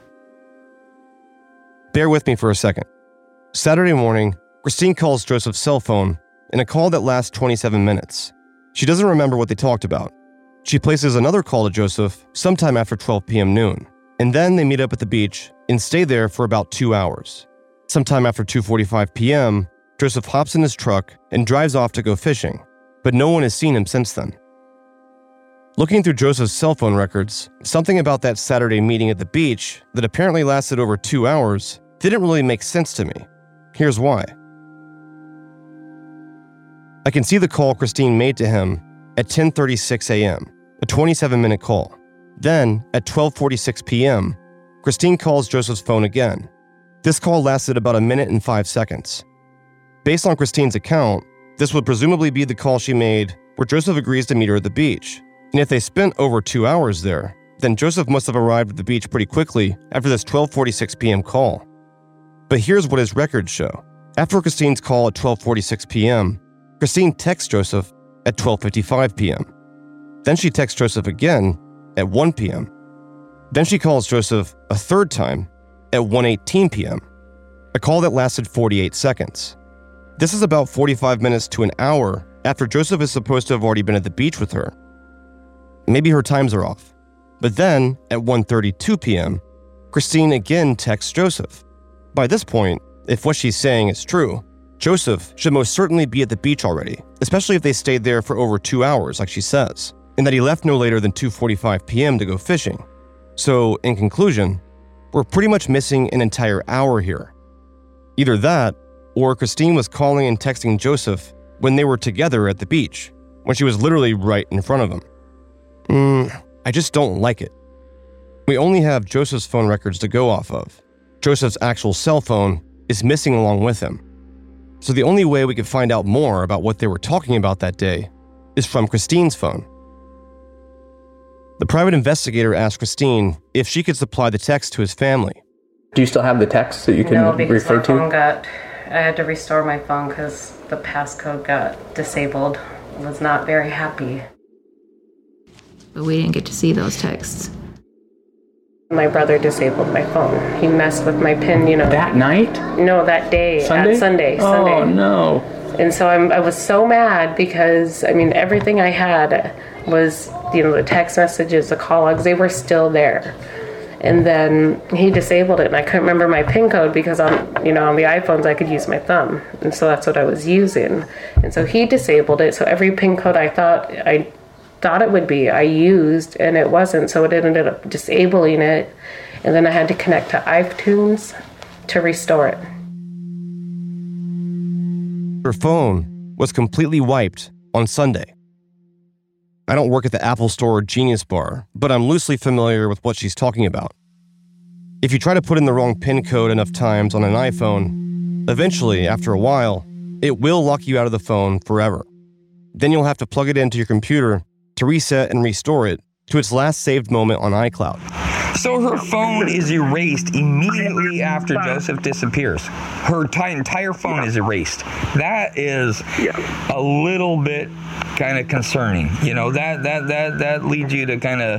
Bear with me for a second. Saturday morning, Christine calls Joseph's cell phone in a call that lasts twenty-seven minutes. She doesn't remember what they talked about. She places another call to Joseph sometime after twelve p.m. noon, and then they meet up at the beach and stay there for about two hours. Sometime after two forty-five p.m., Joseph hops in his truck and drives off to go fishing, but no one has seen him since then. Looking through Joseph's cell phone records, something about that Saturday meeting at the beach that apparently lasted over two hours didn't really make sense to me. Here's why. I can see the call Christine made to him at ten thirty-six a.m., a twenty-seven minute call. Then, at twelve forty-six p.m., Christine calls Joseph's phone again. This call lasted about a minute and five seconds. Based on Christine's account, this would presumably be the call she made where Joseph agrees to meet her at the beach. And if they spent over two hours there, then Joseph must have arrived at the beach pretty quickly after this twelve forty-six p.m. call. But here's what his records show. After Christine's call at twelve forty-six p.m., Christine texts Joseph at twelve fifty-five p.m. Then she texts Joseph again at one p.m. Then she calls Joseph a third time at one eighteen p.m., a call that lasted forty-eight seconds. This is about forty-five minutes to an hour after Joseph is supposed to have already been at the beach with her. Maybe her times are off. But then, at one thirty-two p.m., Christine again texts Joseph. By this point, if what she's saying is true, Joseph should most certainly be at the beach already, especially if they stayed there for over two hours like she says, and that he left no later than two forty-five p.m. to go fishing. So, in conclusion, we're pretty much missing an entire hour here. Either that, or Christine was calling and texting Joseph when they were together at the beach, when she was literally right in front of him. Hmm, I just don't like it. We only have Joseph's phone records to go off of. Joseph's actual cell phone is missing along with him. So the only way we could find out more about what they were talking about that day is from Christine's phone. The private investigator asked Christine if she could supply the text to his family. Do you still have the text that you can no, because refer my to? phone got, I had to restore my phone because the passcode got disabled. I was not very happy. But we didn't get to see those texts. My brother disabled my phone. He messed with my PIN, you know. That night? No, that day. Sunday? At Sunday. Oh, Sunday. no. And so I'm, I was so mad because, I mean, everything I had was, you know, the text messages, the call logs, they were still there. And then he disabled it, and I couldn't remember my PIN code because on, you know, on the iPhones I could use my thumb, and so that's what I was using. And so he disabled it, so every PIN code I thought I thought it would be, I used, and it wasn't, so it ended up disabling it, and then I had to connect to iTunes to restore it. Her phone was completely wiped on Sunday. I don't work at the Apple Store or Genius Bar, but I'm loosely familiar with what she's talking about. If you try to put in the wrong PIN code enough times on an iPhone, eventually, after a while, it will lock you out of the phone forever. Then you'll have to plug it into your computer to reset and restore it to its last saved moment on iCloud. So her phone is erased immediately after Joseph disappears. Her t- entire phone is erased. That is a little bit kind of concerning. You know, that that that that leads you to kind of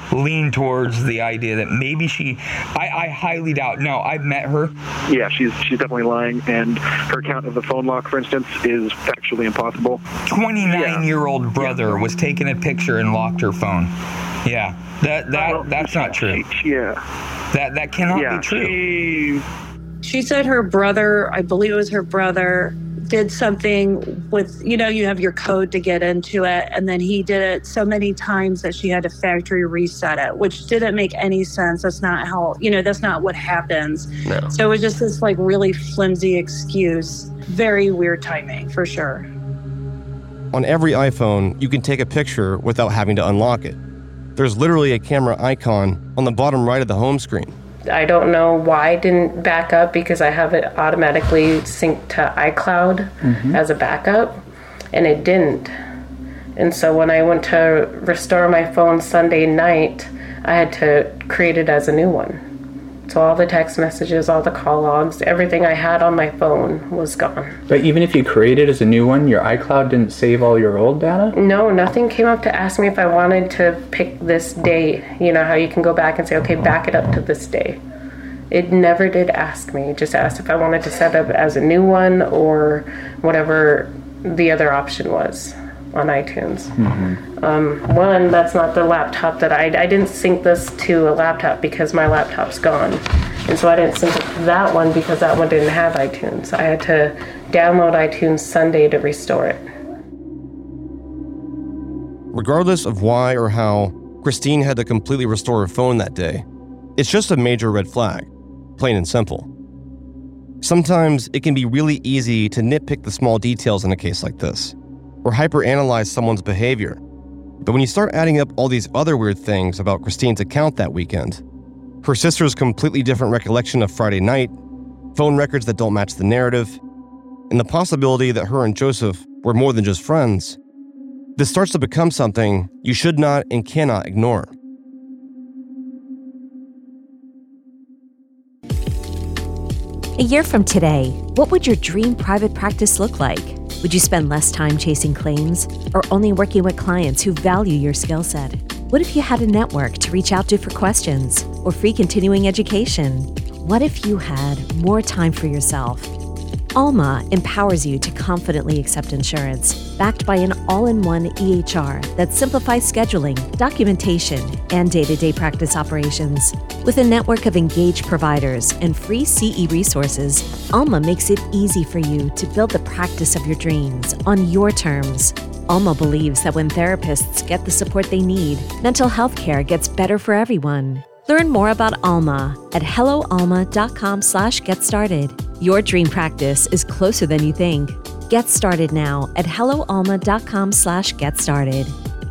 lean towards the idea that maybe she, I, I highly doubt, no, I've met her. Yeah, she's she's definitely lying, and her account of the phone lock, for instance, is factually impossible. twenty-nine-year-old brother was taking a picture and locked her phone. Yeah, that that Well, that's not true. She, yeah. That that cannot Yeah, be true. She, She said her brother, I believe it was her brother, did something with, you know, you have your code to get into it. And then he did it so many times that she had to factory reset it, which didn't make any sense. That's not how, you know, that's not what happens. No. So it was just this like really flimsy excuse. Very weird timing for sure. On every iPhone, you can take a picture without having to unlock it. There's literally a camera icon on the bottom right of the home screen. I don't know why it didn't back up because I have it automatically synced to iCloud Mhm. as a backup, and it didn't. And so when I went to restore my phone Sunday night, I had to create it as a new one. So all the text messages, all the call logs, everything I had on my phone was gone. But even if you create it as a new one, your iCloud didn't save all your old data? No, nothing came up to ask me if I wanted to pick this day. You know how you can go back and say, okay, back it up to this day. It never did ask me. It just asked if I wanted to set up as a new one or whatever the other option was on iTunes. Mm-hmm. Um, one, that's not the laptop that I, I didn't sync this to a laptop because my laptop's gone. And so I didn't sync it to that one because that one didn't have iTunes. I had to download iTunes Sunday to restore it. Regardless of why or how Christine had to completely restore her phone that day, it's just a major red flag, plain and simple. Sometimes it can be really easy to nitpick the small details in a case like this, or hyperanalyze someone's behavior. But when you start adding up all these other weird things about Christine's account that weekend, her sister's completely different recollection of Friday night, phone records that don't match the narrative, and the possibility that her and Joseph were more than just friends, this starts to become something you should not and cannot ignore. A year from today, what would your dream private practice look like? Would you spend less time chasing claims or only working with clients who value your skill set? What if you had a network to reach out to for questions or free continuing education? What if you had more time for yourself? Alma empowers you to confidently accept insurance, backed by an all-in-one E H R that simplifies scheduling, documentation, and day-to-day practice operations. With a network of engaged providers and free C E resources, Alma makes it easy for you to build the practice of your dreams on your terms. Alma believes that when therapists get the support they need, mental health care gets better for everyone. Learn more about Alma at hello alma dot com slash get started. Your dream practice is closer than you think. Get started now at hello alma dot com slash get started.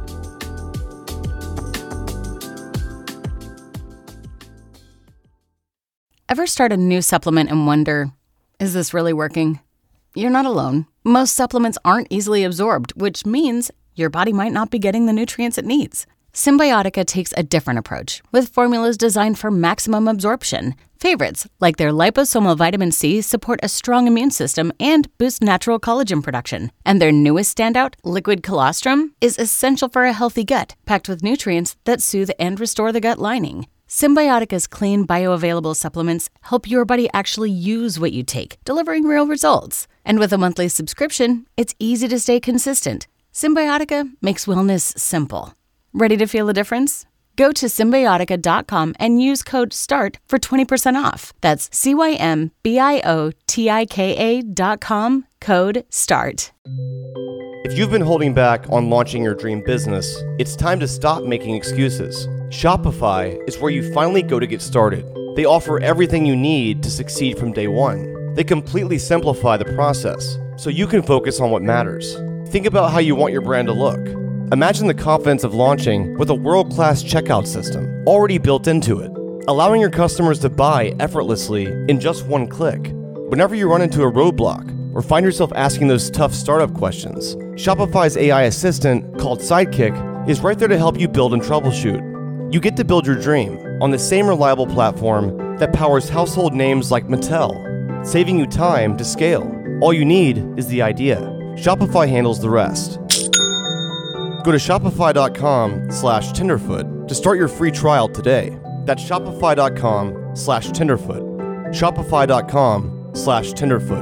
Ever start a new supplement and wonder, is this really working? You're not alone. Most supplements aren't easily absorbed, which means your body might not be getting the nutrients it needs. Symbiotica takes a different approach, with formulas designed for maximum absorption. Favorites, like their liposomal vitamin C, support a strong immune system and boost natural collagen production. And their newest standout, liquid colostrum, is essential for a healthy gut, packed with nutrients that soothe and restore the gut lining. Symbiotica's clean, bioavailable supplements help your body actually use what you take, delivering real results. And with a monthly subscription, it's easy to stay consistent. Symbiotica makes wellness simple. Ready to feel the difference? Go to Symbiotica dot com and use code START for twenty percent off. That's C Y M B I O T I K A dot com, code START. If you've been holding back on launching your dream business, it's time to stop making excuses. Shopify is where you finally go to get started. They offer everything you need to succeed from day one. They completely simplify the process so you can focus on what matters. Think about how you want your brand to look. Imagine the confidence of launching with a world-class checkout system already built into it, allowing your customers to buy effortlessly in just one click. Whenever you run into a roadblock or find yourself asking those tough startup questions, Shopify's A I assistant, called Sidekick, is right there to help you build and troubleshoot. You get to build your dream on the same reliable platform that powers household names like Mattel, saving you time to scale. All you need is the idea. Shopify handles the rest. Go to shopify.com slash tenderfoot to start your free trial today. That's shopify.com slash tenderfoot. Shopify.com slash tenderfoot.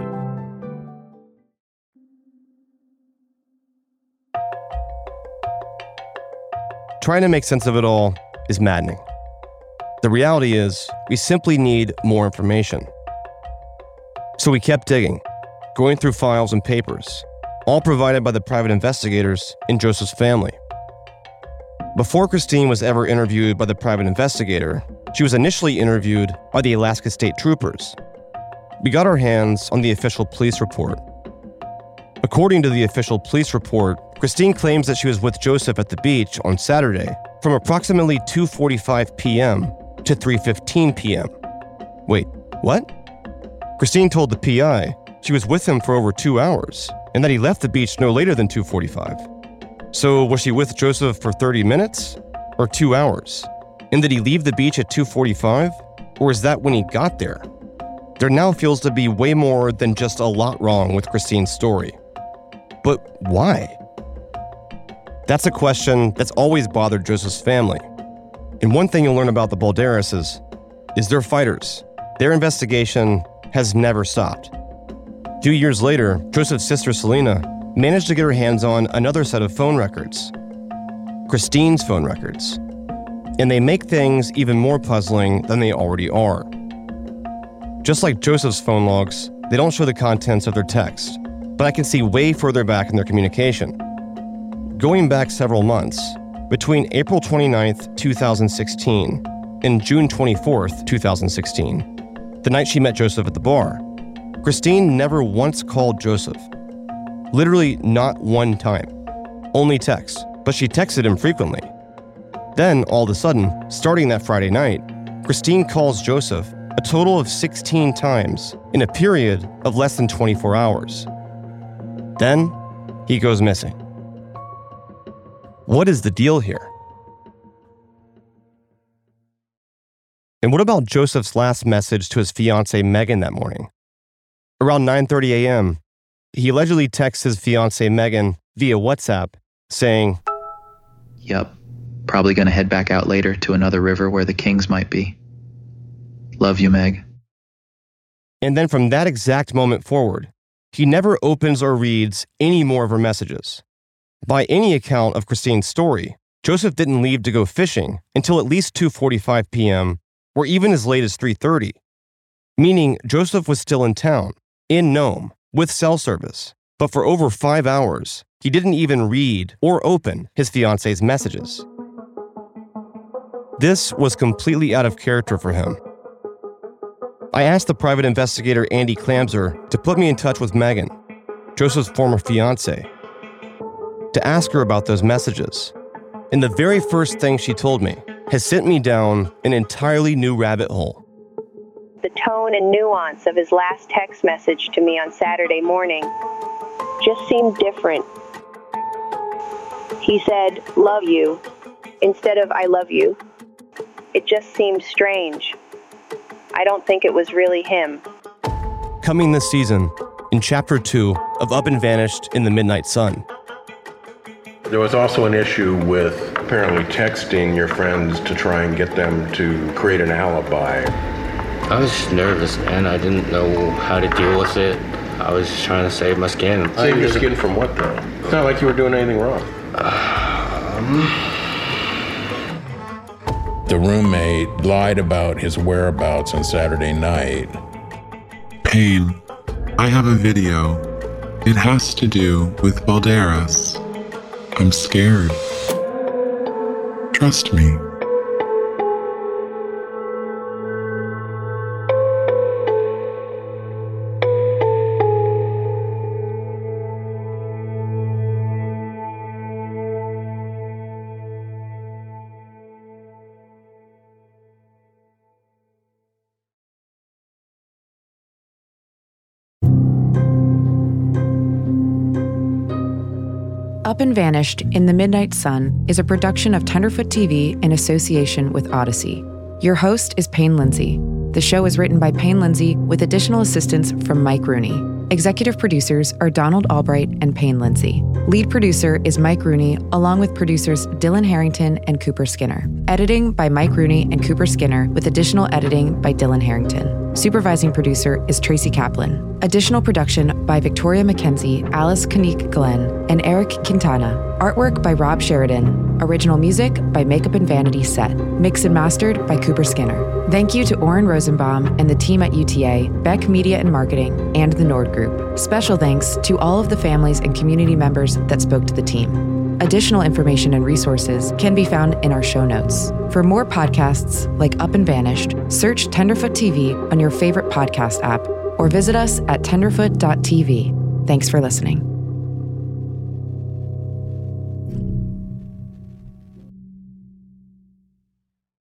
Trying to make sense of it all is maddening. The reality is, we simply need more information. So we kept digging, going through files and papers, all provided by the private investigators in Joseph's family. Before Christine was ever interviewed by the private investigator, she was initially interviewed by the Alaska State Troopers. We got our hands on the official police report. According to the official police report, Christine claims that she was with Joseph at the beach on Saturday from approximately two forty-five p.m. to three fifteen p.m. Wait, what? Christine told the P I she was with him for over two hours and that he left the beach no later than two forty-five. So was she with Joseph for thirty minutes or two hours? And did he leave the beach at two forty-five? Or is that when he got there? There now feels to be way more than just a lot wrong with Christine's story. But why? That's a question that's always bothered Joseph's family. And one thing you'll learn about the Balderases is they're fighters. Their investigation has never stopped. Two years later, Joseph's sister Selena managed to get her hands on another set of phone records, Christine's phone records. And they make things even more puzzling than they already are. Just like Joseph's phone logs, they don't show the contents of their text, but I can see way further back in their communication. Going back several months, between April twenty-ninth, two thousand sixteen and June twenty-fourth, two thousand sixteen, the night she met Joseph at the bar, Christine never once called Joseph. Literally not one time. Only text, but she texted him frequently. Then, all of a sudden, starting that Friday night, Christine calls Joseph a total of sixteen times in a period of less than twenty-four hours. Then, he goes missing. What is the deal here? And what about Joseph's last message to his fiancée Megan that morning? Around nine thirty a.m., he allegedly texts his fiancée Megan via WhatsApp saying, "Yup, probably gonna head back out later to another river where the kings might be. Love you, Meg." And then from that exact moment forward, he never opens or reads any more of her messages. By any account of Christine's story, Joseph didn't leave to go fishing until at least two forty-five p.m. or even as late as three thirty, meaning Joseph was still in town, in Nome, with cell service, but for over five hours, he didn't even read or open his fiancée's messages. This was completely out of character for him. I asked the private investigator Andy Klamser to put me in touch with Megan, Joseph's former fiancée, to ask her about those messages. And the very first thing she told me has sent me down an entirely new rabbit hole. The tone and nuance of his last text message to me on Saturday morning just seemed different. He said, "Love you," instead of "I love you." It just seemed strange. I don't think it was really him. Coming this season, in Chapter two of Up and Vanished in the Midnight Sun. There was also an issue with apparently texting your friends to try and get them to create an alibi. I was just nervous, man. I didn't know how to deal with it. I was just trying to save my skin. Save your skin from what, though? It's not like you were doing anything wrong. Um, the roommate lied about his whereabouts on Saturday night. Payne, I have a video. It has to do with Balderas. I'm scared. Trust me. Up and Vanished in the Midnight Sun is a production of Tenderfoot T V in association with Odyssey. Your host is Payne Lindsay. The show is written by Payne Lindsay with additional assistance from Mike Rooney. Executive producers are Donald Albright and Payne Lindsay. Lead producer is Mike Rooney, along with producers Dylan Harrington and Cooper Skinner. Editing by Mike Rooney and Cooper Skinner, with additional editing by Dylan Harrington. Supervising producer is Tracy Kaplan. Additional production by Victoria McKenzie, Alice Kanique Glenn, and Eric Quintana. Artwork by Rob Sheridan. Original music by Makeup and Vanity Set. Mixed and mastered by Cooper Skinner. Thank you to Oren Rosenbaum and the team at U T A, Beck Media and Marketing, and the Nord Group. Special thanks to all of the families and community members that spoke to the team. Additional information and resources can be found in our show notes. For more podcasts like Up and Vanished, search Tenderfoot T V on your favorite podcast app or visit us at tenderfoot dot t v. Thanks for listening.